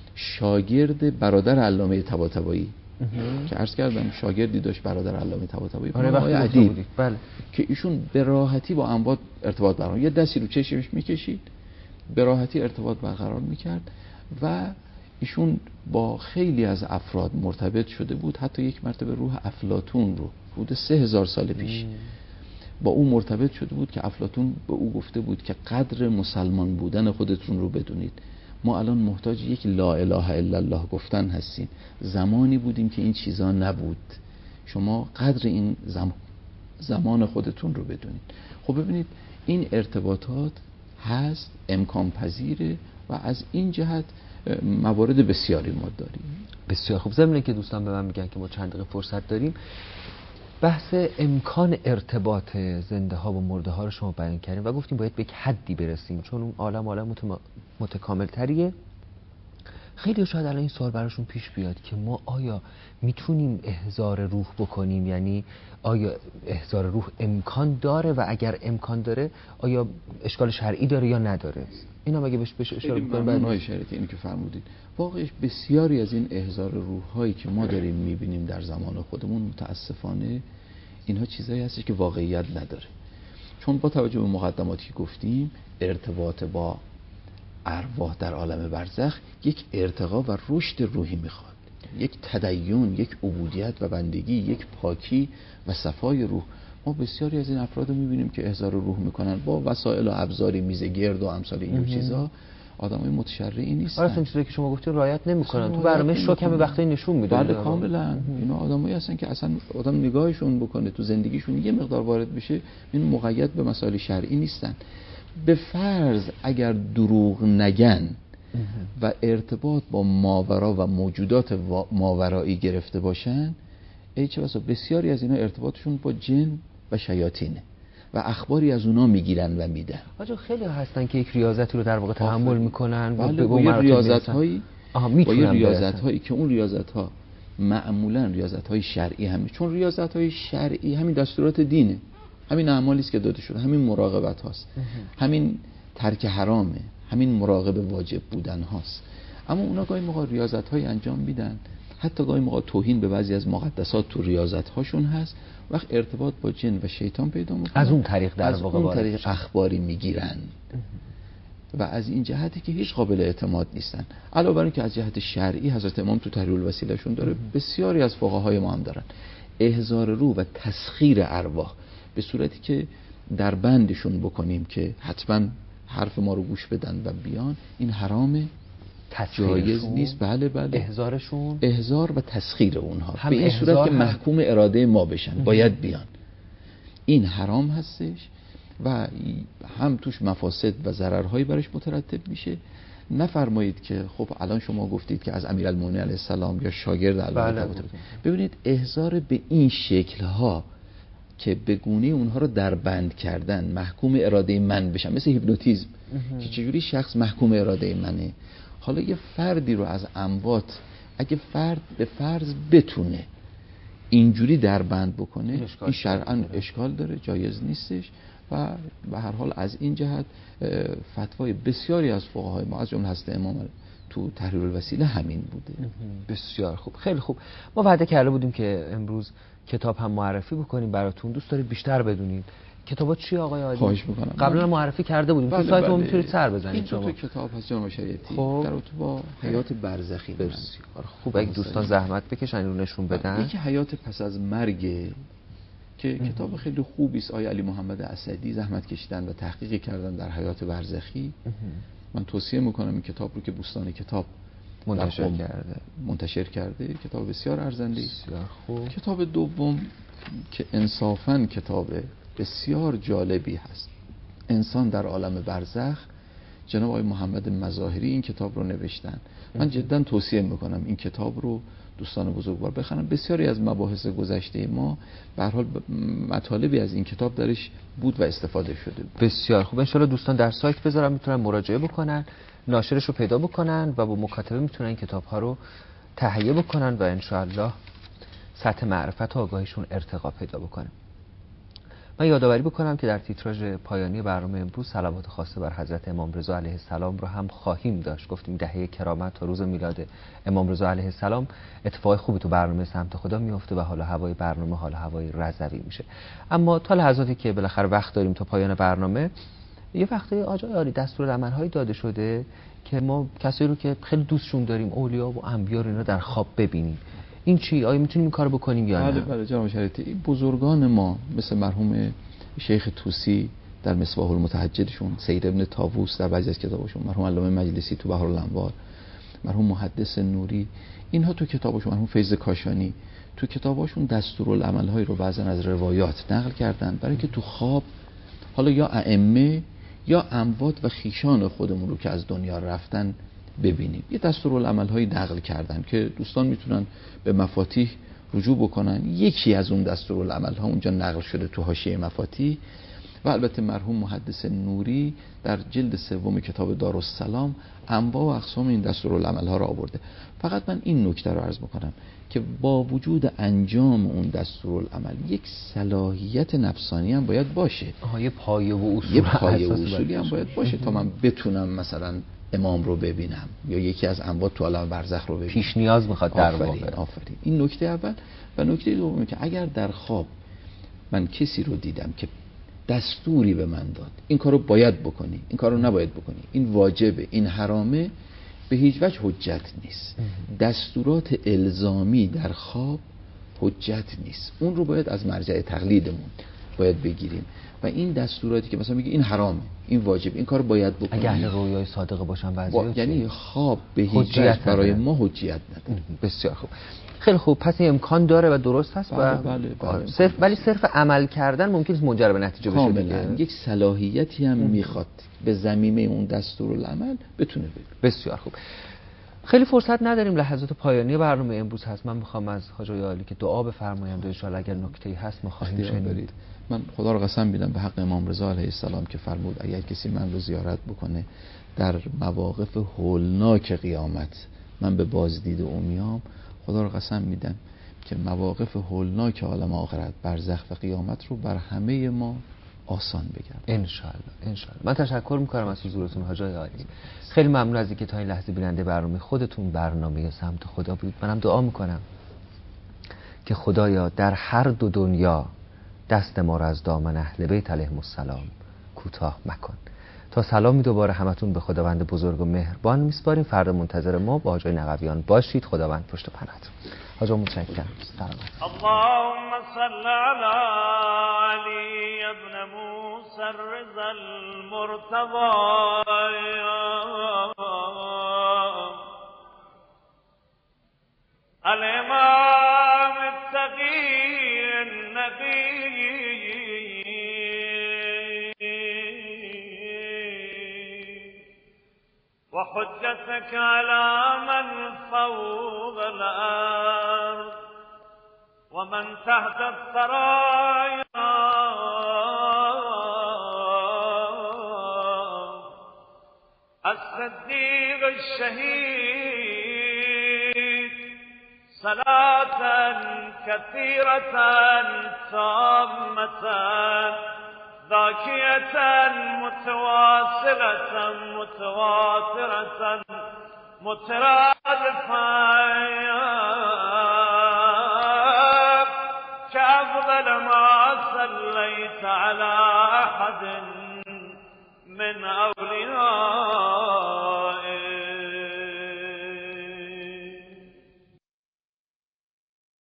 شاگرد برادر علامه طباطبایی که عرض کردم شاگردی داشت برادر علامه طباطبایی، آره آیه ادیب، بله، که ایشون به راحتی با اموات ارتباط برقرار، یه دستی رو چشمش میکشید به راحتی ارتباط برقرار میکرد و ایشون با خیلی از افراد مرتبط شده بود. حتی یک مرتبه روح افلاطون رو حدود سه هزار سال پیش با او مرتبط شده بود که افلاطون به او گفته بود که قدر مسلمان بودن خودتون رو بدونید. ما الان محتاج یک لا اله الا الله گفتن هستیم، زمانی بودیم که این چیزا نبود. شما قدر این زمان زمان خودتون رو بدونید. خب ببینید این ارتباطات هست، امکان پذیره و از این جهت موارد بسیاری ما داریم. بسیار خوب. ضمن که دوستان به من میگن که ما چند دقیقه فرصت داریم، بحث امکان ارتباط زنده ها و مرده ها رو شما بیان کردیم و گفتیم باید به یک حدی برسیم چون اون عالم عالم متکامل تریه. خیلی شاید الان این سوال براشون پیش بیاد که ما آیا میتونیم احضار روح بکنیم؟ یعنی آیا احضار روح امکان داره و اگر امکان داره آیا اشکال شرعی داره یا نداره؟ اینا مگه بهش بهش اشاره بکنیم؟ بعد نوع شرعی اینو که فرمودید، واقعش بسیاری از این احضار روح هایی که ما داریم میبینیم در زمان خودمون متاسفانه اینها چیزایی هستش که واقعیت نداره. چون با توجه به مقدماتی که گفتیم ارتباط با ارواح در عالم برزخ یک ارتقا و رشد روحی میخواد، یک تدین، یک عبودیت و بندگی، یک پاکی و صفای روح. ما بسیاری از این افراد رو میبینیم که احضار روح میکنن با وسایل و ابزاری، میز گرد و امثال این چیزا، آدمای متشرعی نیستن. آره، اون چیزی که شما گفتین رعایت نمی‌کنن. تو برنامه شوک هم وقتی نشون میده. بله کاملا. اینا آدمایی هستن که اصلا آدم نگاهشون بکنه تو زندگیشون یه مقدار وارد بشه، این مقید به مسائل شرعی نیستن. به فرض اگر دروغ نگن و ارتباط با ماورا و موجودات ماورایی گرفته باشن، ای چه بسا بسیاری از اینا ارتباطشون با جن و شیاطینه و اخباری از اونا میگیرن و میدن. آجا خیلی هستن که یک ریاضتی رو در واقع تحمل میکنن و بله، به با یه ریاضت هایی با یه ریاضت هایی که اون ریاضت ها معمولا ریاضت های شرعی همین، چون ریاضت های شرعی همین دستورات دینه، همین اعمالی است که داده شده، همین مراقبت هاست، همین ترک حرامه، همین مراقب واجب بودن هاست. اما اونا گاهی موقع ریاضت های انجام میدن، حتی گاهی موقع توهین به بعضی از مقدسات تو ریاضت هاشون هست، وقت ارتباط با جن و شیطان پیدا میکنن، از اون طریق در از واقع اون طریق اخباری میگیرن و از این جهتی که هیچ قابل اعتماد نیستن. علاوه بر این که از جهت شرعی حضرت امام تو تحریر الوسیله شون داره، بسیاری از فقهای ما هم دارن، احضار روح و تسخیر ارواح به صورتی که در بندشون بکنیم که حتما حرف ما رو گوش بدن و بیان، این حرامه، جایز نیست. بله بله، احضارشون، احضار و تسخیر اونها به این صورت که محکوم اراده ما بشن، باید بیان، این حرام هستش و هم توش مفاسد و ضررهایی برش مترتب میشه. نفرمایید که خب الان شما گفتید که از امیرالمومنین علیه السلام یا شاگرد علامه بله. ببینید احضار به این شکل‌ها که به گونه اونها رو در بند کردن، محکوم اراده من بشن، مثل هیپنوتیزم که چجوری شخص محکوم اراده منه. حالا یه فردی رو از اموات اگه فرد به فرض بتونه اینجوری در بند بکنه، این شرعاً اشکال داره، جایز نیستش و به هر حال از این جهت فتوای بسیاری از فقهای ما از جمله حضرت امام تو تحریر الوسیله همین بوده. بسیار خوب، خیلی خوب. ما وعده کرده بودیم که امروز کتاب هم معرفی بکنیم براتون، دوست دارید بیشتر بدونید کتابات چی آقای عادی؟ خواهش میکنم. قبلا معرفی کرده بودیم، بله تو سایت بله. ما میتونید سر بزنید. این شما تو کتاب هست جناب شریعتی خب. در رابطه با حیات برزخی. بسیار خوب، اگه دوستان زحمت بکشن رو نشون بدن. یکی حیات پس از مرگ که کتاب خیلی خوبی است، آقای علی محمد اسدی زحمت کشیدن و تحقیق کردن در حیات برزخی. من توصیه میکنم این کتاب رو که بوستان کتاب منتشر کرده منتشر کرده کتاب بسیار ارزنده است. بسیار خوب. کتاب دوم که انصافاً کتاب بسیار جالبی هست، انسان در عالم برزخ، جناب آقای محمد مظاهری این کتاب رو نوشتن. من جدا توصیه میکنم این کتاب رو دوستان بزرگوار بخونن. بسیاری از مباحث گذشته ما به هر حال مطالبی از این کتاب درش بود و استفاده شده بود. بسیار خوب، ان شاءالله دوستان در سایت بذارم میتونن مراجعه بکنن، ناشرش رو پیدا بکنن و با مکاتبه میتونن این کتاب ها رو تهیه بکنن و ان شاءالله سطح معرفت و آگاهیشون ارتقا پیدا بکنه. من یادآوری بکنم که در تیتراژ پایانی برنامه امروز صلوات خاصه بر حضرت امام رضا علیه السلام رو هم خواهیم داشت. گفتیم دهه کرامت و روز میلاد امام رضا علیه السلام اتفاق خوبی تو برنامه سمت خدا میفته و حالا هوای برنامه حالا هوای رضوی میشه. اما تا لحظاتی که بالاخره وقت داریم تا پایان برنامه، یه وقتی آجا یاری دستورالعمل‌هایی داده شده که ما کسایی رو که خیلی دوستشون داریم، اولیا و انبیا رو اینا در خواب ببینیم. این چی؟ آیا میتونیم این کارو بکنیم یا نه؟ بله بله جناب شریعتی، بزرگان ما مثل مرحوم شیخ طوسی در مصباح المتهجدشون، سید ابن طاووس در بعضی از کتابشون، مرحوم علامه مجلسی تو بحرالانوار، مرحوم محدث نوری، اینها تو کتابشون، مرحوم فیض کاشانی تو کتابشون دستورالعمل‌هایی رو بعضن از روایات نقل کردن برای که تو خواب حالا یا ائمه یا اموات و خیشان خودمون رو که از دنیا رفتن ببینیم. یه دستورالعمل‌هایی نقل کردن که دوستان میتونن به مفاتیح رجوع بکنن. یکی از اون دستورالعمل‌ها اونجا نقل شده تو حاشیه مفاتیح و البته مرحوم محدث نوری در جلد سوم کتاب دارالسلام انواع و اقسام این دستورالعمل‌ها رو آورده. فقط من این نکته رو عرض بکنم که با وجود انجام اون دستورالعمل یک صلاحیت نفسانی هم باید باشه. آها، یه پایه و اصول، یه پایه و اصولی هم باید باشه تا من بتونم مثلا امام رو ببینم یا یکی از اموات تو عالم برزخ رو ببینم. پیش نیاز میخواد در واقع. آفرین آفرین. این نکته اول. و نکته دوم که اگر در خواب من کسی رو دیدم که دستوری به من داد این کارو باید بکنی، این کارو نباید بکنی، این واجبه، این حرامه، به هیچ وجه حجت نیست. دستورات الزامی در خواب حجت نیست. اون رو باید از مرجع تقلیدمون باید بگیریم و این دستوراتی که مثلا میگه این حرامه، این واجب، این کارو باید بکنیم. اگه اهل رویای صادقه باشن بعضیا با... یعنی خواب به هیچ وجه برای ما حجیت نداره. بسیار خوب، خیلی خوب. پس این امکان داره و درست هست. بله و بله بله. صرف ولی صرف عمل کردن ممکن است منجر به نتیجه بشه دیگه. یک صلاحیتی هم میخواد به زمینه اون دستورالعمل بتونه بده. بسیار خوب. خیلی فرصت نداریم، لحظات پایانی برنامه امروز هست. من میخوام از حاج آقای عالی که دعا بفرمایند و ان شاء الله اگر نکته‌ای هست ما خواهیم شنید. من خدا رو قسم میدم به حق امام رضا علیه السلام که فرمود اگر کسی من رو زیارت بکنه در مواقف هولناک قیامت من به بازدید او میام، خدا رو قسم میدم که مواقف هولناک عالم آخرت، برزخ و قیامت رو بر همه ما آسان بگردم ان شاء الله. ان شاء الله. من تشکر میکنم از حضورتون حاج آقای عالی. خیلی ممنون از اینکه تا این لحظه بیننده برنامه خودتون برنامه سمت خدا بود. منم دعا میکنم که خدایا در هر دو دنیا دست ما را از دامن اهل بیت علیهم السلام کوتاه مکن. تا سلامی دوباره همتون به خداوند بزرگ و مهربان میسپاریم. فردا منتظر ما با حاجی نقویان باشید. خداوند پشت پناهتون. حاج متشکرم. سلام. اللهم صل على علی ابن موسی الرضا المرتضى الامام التقی النقی وحجتك على من فوق الأرض ومن تحت الثرايا الصديق الشهيد صلاة كثيرة تامة ذاكية متواصلة متواترة مترادفة كأفضل ما صليت على أحد من أولياء